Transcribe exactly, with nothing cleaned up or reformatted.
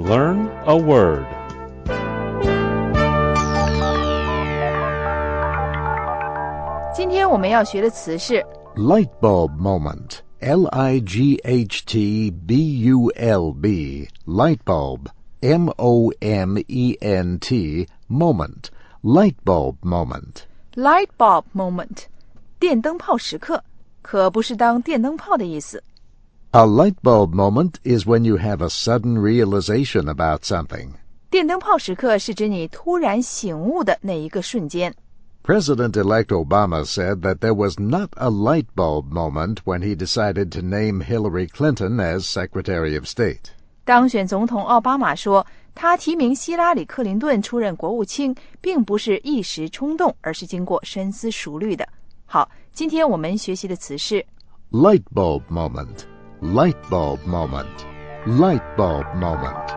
Learn a word. 今天我们要学的词是 Light bulb moment. L I G H T B U L B. Light bulb. M O M E N T. Moment. Light bulb moment. light bulb moment 电灯泡时刻，可不是当电灯泡的意思。 A light bulb moment is when you have a sudden realization about something. 电灯泡时刻是指你突然醒悟的那一个瞬间。 President-elect Obama said that there was not a light bulb moment when he decided to name Hillary Clinton as Secretary of State. 当选总统奥巴马说，他提名希拉里·克林顿出任国务卿，并不是一时冲动，而是经过深思熟虑的。好，今天我们学习的词是 Light bulb moment. Light bulb moment. Light bulb moment.